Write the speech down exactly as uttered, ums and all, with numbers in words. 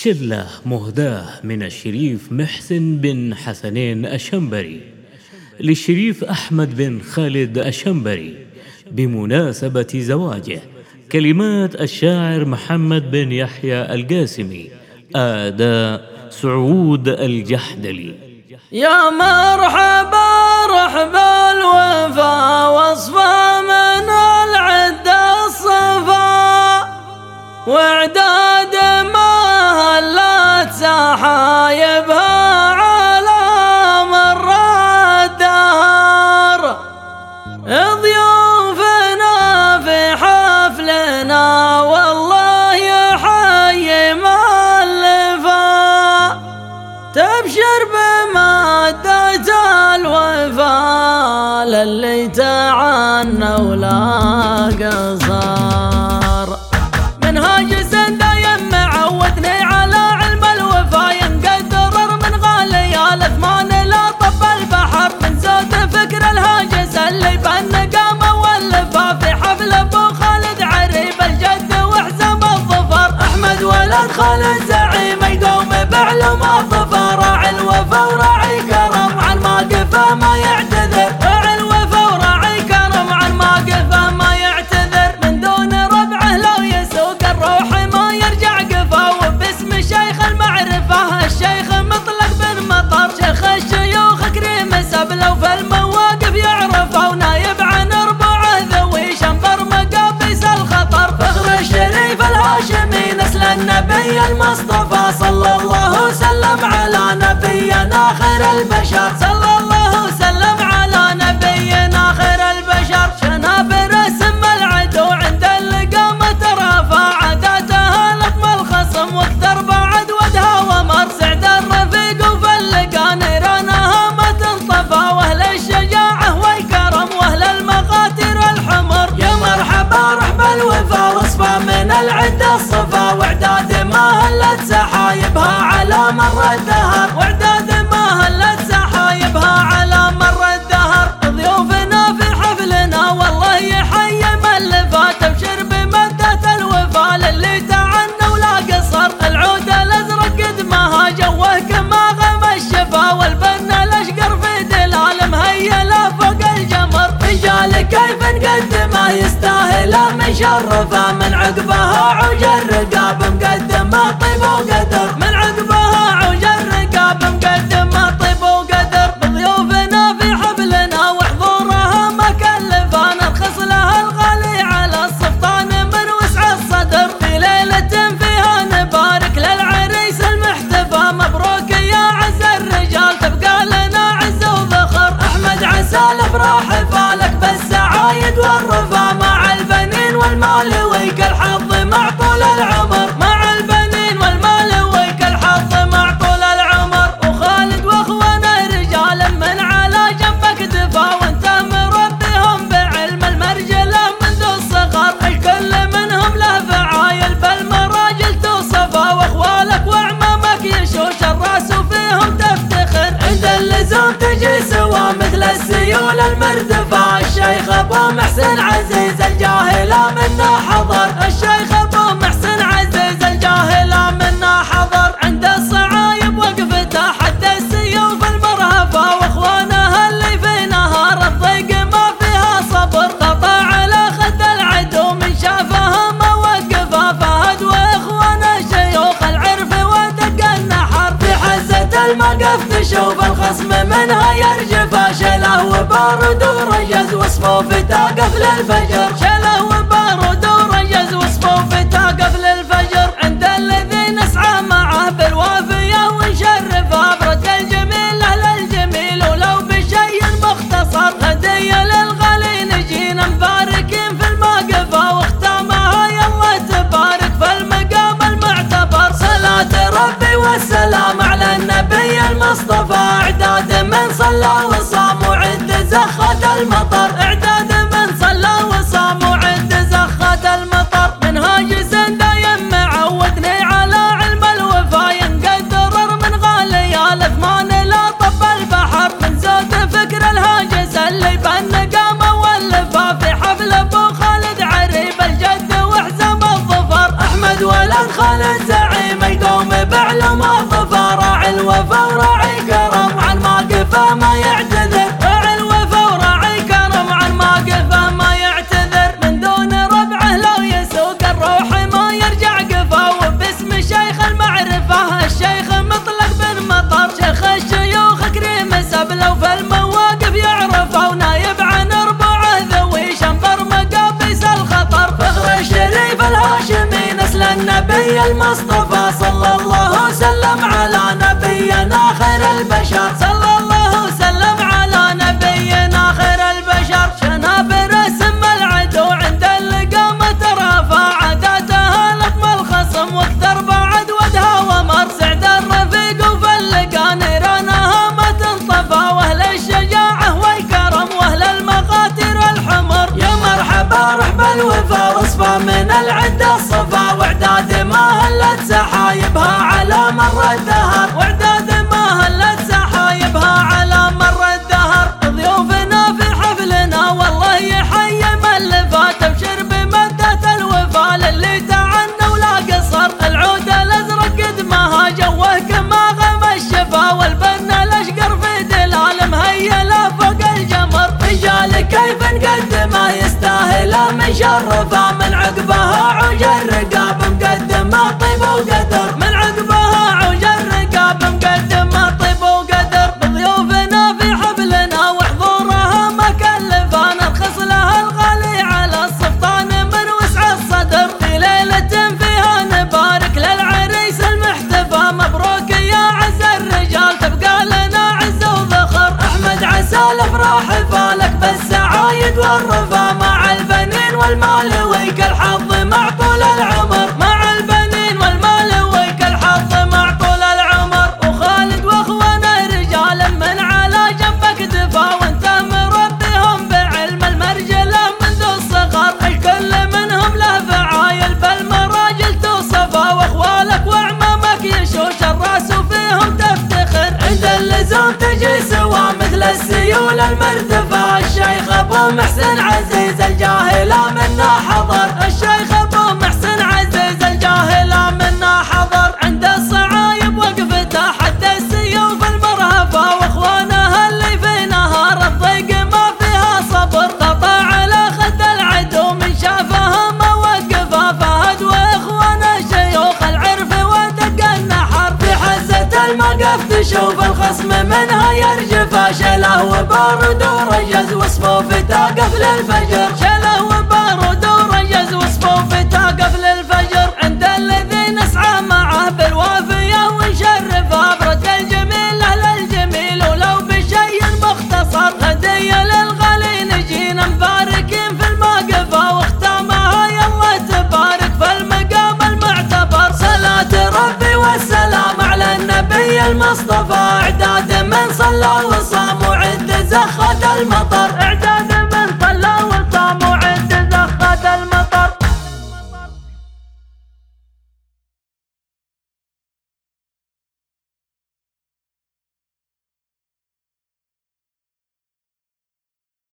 شلة مهداة من الشريف محسن بن حسنين الشنبري للشريف أحمد بن خالد الشنبري بمناسبة زواجه. كلمات الشاعر محمد بن يحيى القاسمي، أداء سعود الجحدلي. يا مرحبا رحبا الوفا وصفا من العدة الصفا، واعداد ما هلت سحايبها على مر الدهر. ضيوفنا في حفلنا والله يحيي مؤلفا، تبشر بمادة الوفا للي تعنى ولا قصر. منهاج سنده يم عودني على علم الوفا، ينقدر من غالي الاثمان لا طب البحر. من زود فكر الهاجس اللي بالنقامه واللفا، في حفل ابو خالد عريب الجد وحزام الظفر. احمد ولد خالد زعيم يقوم بعلوم الظفر، راعي الوفا وراعي كرم عن ما قفا ما يعتذر. راعي الوفا وراعي كرم عن ما قفا ما يعتذر. من دون ربعه لو يسوق الروح ما يرجع قفا، وباسم شيخ المعرفة الشيخ مطلق بن مطر. شيخ الشيوخ كريم سبله وفي المواقف يعرفه، ونايب عن ربعه ذوي شنطر مقابيس الخطر. فخر الشريف الهاشمي نسل النبي المصطفى، صلى الله وسلم على نبينا خير البشر. صلى الله وسلم على نبينا خير البشر. شنابر سم العدو عند اللقامة ترافع، عاداتها لطم الخصم واكثر بعد ودها ومر. سعد الرفيق وفي اللقا نيرانها ما تنطفى، واهل الشجاعة والكرم واهل المقاتل الحمر. يا مرحبا رحب الوفا وصفا من العدة الصفا، واعداد ما هلت سحايبها على مر الدهر. واعداد ما هلت سحايبها على مر الدهر. ضيوفنا في حفلنا والله يحيي مؤلفا، تبشر بمادة الوفا للي تعنى ولا قصر. العود الازرق قد ما جوه كما غم الشفا، والبنا الاشقر في دلال مهيله فوق الجمر. رجال كيف نقدمه يستاهل من شرفه، من عقبها عوج الرقاب مقدمه طيب وقدر. من عقبها عوج الرقاب مقدمه طيب وقدر. ضيوفنا في حفلنا وحضورها مكلفه، نرخص لها الغالي على السلطان من وسع الصدر. في ليله فيها نبارك للعريس المحتفى، مبروك يا عز الرجال تبقى لنا عز وفخر. احمد عسى الافراح فالك بالسعايد والرفا، مع البنين والمال ويك الحظ مع طول العمر. مع البنين والمال ويك الحظ مع طول العمر. وخالد واخوانا رجال من على جنبك دفا، وانت مربيهم بعلم المرجله منذ الصغر. الكل منهم له فعايل بالمراجل توصفا، واخوالك واعمامك يشوش الراس وفيهم تفتخر. عند اللزوم تجي سوا مثل السيول المردفه. الشيخ ابو محسن عزيز الجاهله منا حضر. الشيخ ابو محسن عزيز الجاهله منا حضر. عند الصعايب وقفته حد السيوف المرهفه، واخوانها اللي في نهار الضيق ما فيها صبر. قطع على خد العدو من شافها ما وقفها، فهد واخوانه شيوخ العرف ودق النحر. في حزه المقف تشوف الخصم منها يرجفه، شله وبارود ورجز وصفوف تقف للفجر. شله وبارود ورجز وصفوف تقف للفجر. عند الذي نسعى معه بالوافيه ونشرفه، برد الجميل اهل الجميل ولو بشيء مختصر. هديه للغالي نجينا مباركين في المقفه، واختامها يلا تبارك في المقام المعتبر. صلاه ربي والسلام على النبي المصطفى، اعداد من صلى وصام وعد زخة المطر. اعداد من صلى وصام وعد زخة فعل ما طفى راعي الوفا وراعي كرم عن ما قفا ما يعتذر راعي الوفا وراعي كرم عن ما قفا ما يعتذر من دون ربعه لو يسوق الروح ما يرجع قفا وباسم شيخ المعرفة الشيخ مطلق بن مطر شيخ الشيوخ كريم سبلة وفي المواقف يعرفه ونايب عن ربعه ذوي شنطر مقابيس الخطر فخر الشريف الهاشمي نسل النبي المصطفى صلى الله وسلم على نبينا خير البشر صلى الله وسلم على نبينا خير البشر شنابر سم العدو عند اللقامة ترافع عاداتها لطم الخصم واكثر بعد ودها ومر سعد الرفيق وفي اللقا نيرانها ما تنطفى واهل الشجاعة والكرم واهل المقاتل الحمر يا مرحبا رحب الوفا وصفى من العدة الصفا واعداد ما هلت سحايبها على مر الدهر واعداد ما هلت سحايبها على مر الدهر ضيوفنا في حفلنا والله يحيي من لفات ابشر بمدة الوفا للي تعنى ولا قصر العود الازرق قد ما جوه كما غم الشفا والبنا الاشقر في دلال مهيله فوق الجمر رجال كيف نقدمه يستاهل من شرفه من عقبها عوج الرقاب مقدمه طيب وقدر من عقبها عوج الرقاب مقدمه طيب وقدر بضيوفنا في حفلنا وحضورها ما كلفا نرخص لها الغالي على السلطان من وسع الصدر في ليله فيها نبارك للعريس المحتفى مبروك يا عز الرجال تبقى لنا عز وذخر احمد عسى الافراح فالك بالسعايد والرفا مع البنين والمال ويك الحظ مع طول العمر مع البنين والمال ويك الحظ مع طول العمر وخالد واخوانا رجال من على جنبك دفا وانت مربيهم بعلم المرجله منذ الصغر الكل منهم له فعايل بالمراجل توصفا واخوالك واعمامك يشوش الراس وفيهم تفتخر عند اللزوم تجي سوا مثل السيول المرتفع الشيخ ابو محسن عزيز الجاهله منا حضر الشيخ ابو محسن عزيز الجاهله منا حضر عند الصعايب وقفته حد السيوف المرهفه واخوانها اللي في نهار الضيق ما فيها صبر قطع على خد العدو من شافها ما وقفها فهد واخوانه شيوخ العرف ودق النحر في حزه المقف تشوف الخصم منها يرجفه شله وبارود ورجز وصفوف تقف للفجر شله وبارود ورجز وصفوف تقف